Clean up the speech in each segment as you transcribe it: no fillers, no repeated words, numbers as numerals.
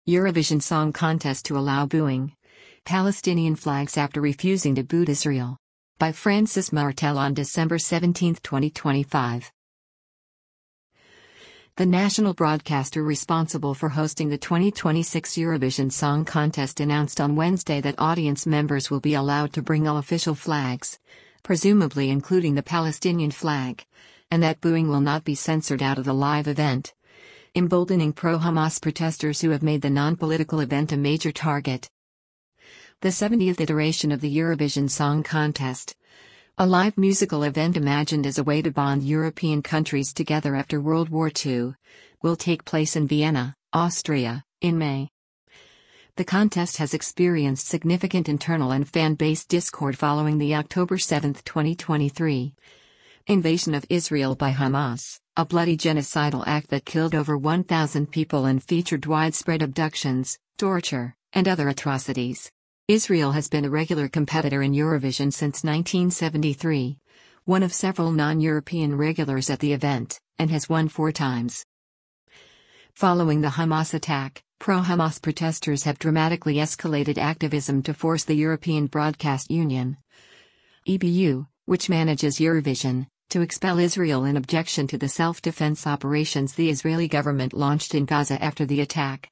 Eurovision Song Contest to allow booing Palestinian flags after refusing to boot Israel. By Francis Martel on December 17, 2025. The national broadcaster responsible for hosting the 2026 Eurovision Song Contest announced on Wednesday that audience members will be allowed to bring all official flags, presumably including the Palestinian flag, and that booing will not be censored out of the live event, emboldening pro-Hamas protesters who have made the non-political event a major target. The 70th iteration of the Eurovision Song Contest, a live musical event imagined as a way to bond European countries together after World War II, will take place in Vienna, Austria, in May. The contest has experienced significant internal and fan-based discord following the October 7, 2023, invasion of Israel by Hamas, a bloody genocidal act that killed over 1,000 people and featured widespread abductions, torture, and other atrocities. Israel has been a regular competitor in Eurovision since 1973, one of several non-European regulars at the event, and has won 4 times. Following the Hamas attack, pro-Hamas protesters have dramatically escalated activism to force the European Broadcast Union, EBU, which manages Eurovision, to expel Israel in objection to the self-defense operations the Israeli government launched in Gaza after the attack.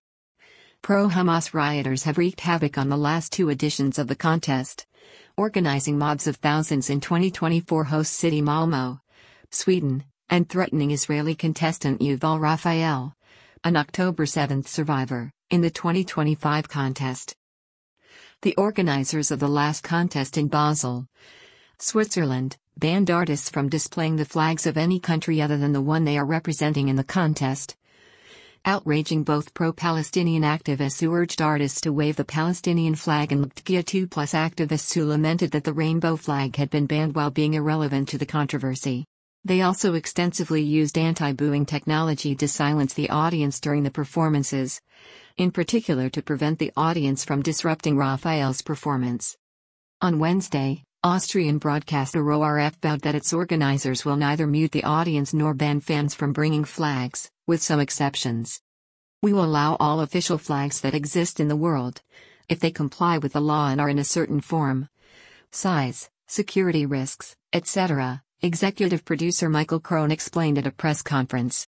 Pro-Hamas rioters have wreaked havoc on the last 2 editions of the contest, organizing mobs of thousands in 2024 host city Malmö, Sweden, and threatening Israeli contestant Yuval Raphael, an October 7 survivor, in the 2025 contest. The organizers of the last contest in Basel, Switzerland, banned artists from displaying the flags of any country other than the one they are representing in the contest, outraging both pro-Palestinian activists who urged artists to wave the Palestinian flag and LGBTQ+ activists who lamented that the rainbow flag had been banned while being irrelevant to the controversy. They also extensively used anti-booing technology to silence the audience during the performances, in particular to prevent the audience from disrupting Raphael's performance. On Wednesday, Austrian broadcaster ORF vowed that its organizers will neither mute the audience nor ban fans from bringing flags, with some exceptions. We will allow all official flags that exist in the world, if they comply with the law and are in a certain form, size, security risks, etc., executive producer Michael Krohn explained at a press conference.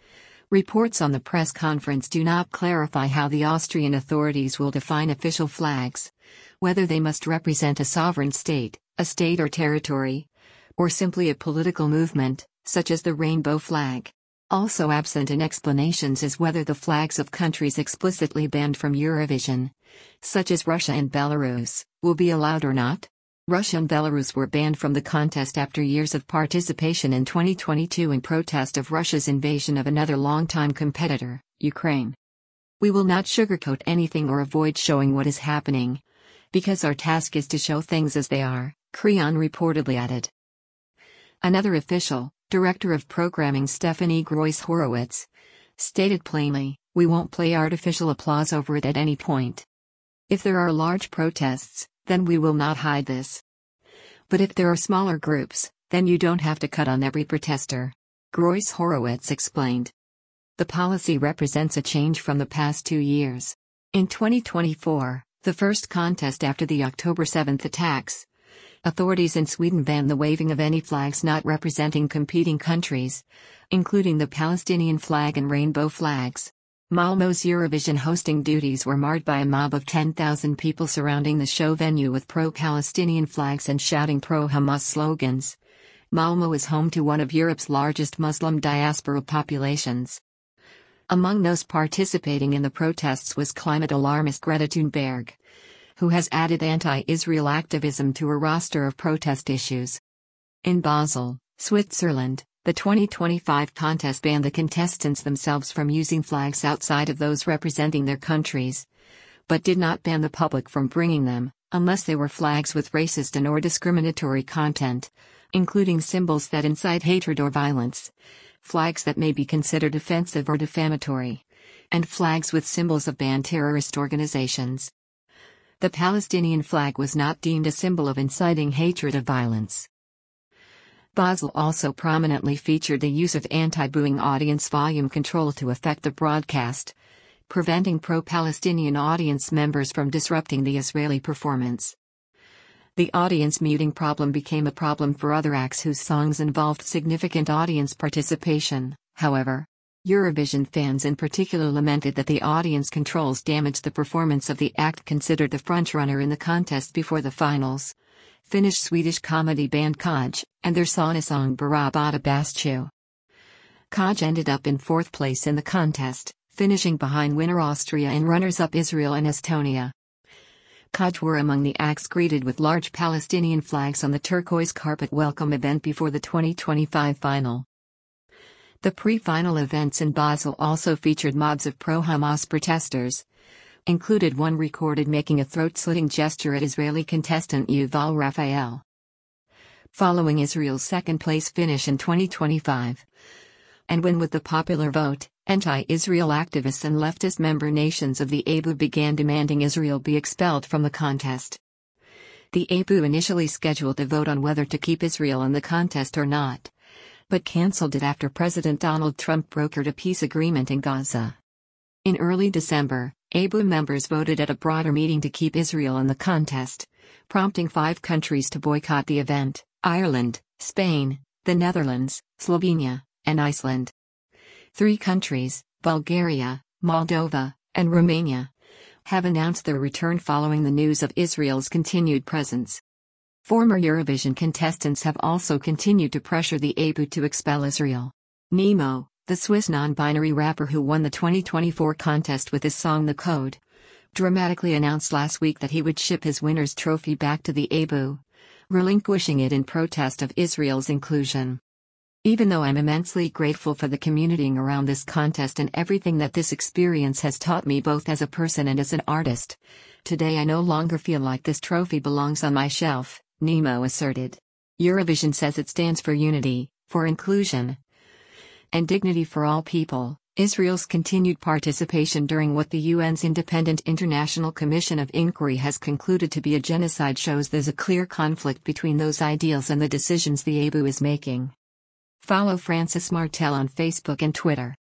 Reports on the press conference do not clarify how the Austrian authorities will define official flags, whether they must represent a sovereign state, a state or territory, or simply a political movement, such as the rainbow flag. Also absent in explanations is whether the flags of countries explicitly banned from Eurovision, such as Russia and Belarus, will be allowed or not. Russia and Belarus were banned from the contest after years of participation in 2022 in protest of Russia's invasion of another longtime competitor, Ukraine. We will not sugarcoat anything or avoid showing what is happening, because our task is to show things as they are, Kreon reportedly added. Another official, Director of Programming Stephanie Groys-Horowitz, stated plainly, "We won't play artificial applause over it at any point. If there are large protests, then we will not hide this. But if there are smaller groups, then you don't have to cut on every protester," Groys-Horowitz explained. The policy represents a change from the past 2 years. In 2024, the first contest after the October 7 attacks, authorities in Sweden banned the waving of any flags not representing competing countries, including the Palestinian flag and rainbow flags. Malmö's Eurovision hosting duties were marred by a mob of 10,000 people surrounding the show venue with pro-Palestinian flags and shouting pro-Hamas slogans. Malmö is home to one of Europe's largest Muslim diaspora populations. Among those participating in the protests was climate alarmist Greta Thunberg, who has added anti-Israel activism to a roster of protest issues. In Basel, Switzerland, the 2025 contest banned the contestants themselves from using flags outside of those representing their countries, but did not ban the public from bringing them, unless they were flags with racist and/or discriminatory content, including symbols that incite hatred or violence, flags that may be considered offensive or defamatory, and flags with symbols of banned terrorist organizations. The Palestinian flag was not deemed a symbol of inciting hatred or violence. Basel also prominently featured the use of anti-booing audience volume control to affect the broadcast, preventing pro-Palestinian audience members from disrupting the Israeli performance. The audience muting problem became a problem for other acts whose songs involved significant audience participation, however. Eurovision fans in particular lamented that the audience controls damaged the performance of the act considered the frontrunner in the contest before the finals. Finnish-Swedish comedy band Kaj, and their song Barabata Baschu. Kaj ended up in fourth place in the contest, finishing behind winner Austria and runners-up Israel and Estonia. Kaj were among the acts greeted with large Palestinian flags on the turquoise carpet welcome event before the 2025 final. The pre-final events in Basel also featured mobs of pro-Hamas protesters. Included one recorded making a throat-slitting gesture at Israeli contestant Yuval Raphael. Following Israel's second-place finish in 2025 and win with the popular vote, anti-Israel activists and leftist member nations of the ABU began demanding Israel be expelled from the contest. The ABU initially scheduled a vote on whether to keep Israel in the contest or not, but cancelled it after President Donald Trump brokered a peace agreement in Gaza. In early December, ABU members voted at a broader meeting to keep Israel in the contest, prompting 5 countries to boycott the event: Ireland, Spain, the Netherlands, Slovenia, and Iceland. 3 countries, Bulgaria, Moldova, and Romania, have announced their return following the news of Israel's continued presence. Former Eurovision contestants have also continued to pressure the ABU to expel Israel. Nemo, the Swiss non-binary rapper who won the 2024 contest with his song The Code, dramatically announced last week that he would ship his winner's trophy back to the ABU, relinquishing it in protest of Israel's inclusion. Even though I'm immensely grateful for the communitying around this contest and everything that this experience has taught me both as a person and as an artist, today I no longer feel like this trophy belongs on my shelf, Nemo asserted. Eurovision says it stands for unity, for inclusion, and dignity for all people. Israel's continued participation during what the UN's Independent International Commission of Inquiry has concluded to be a genocide shows there's a clear conflict between those ideals and the decisions the ABU is making. Follow Francis Martel on Facebook and Twitter.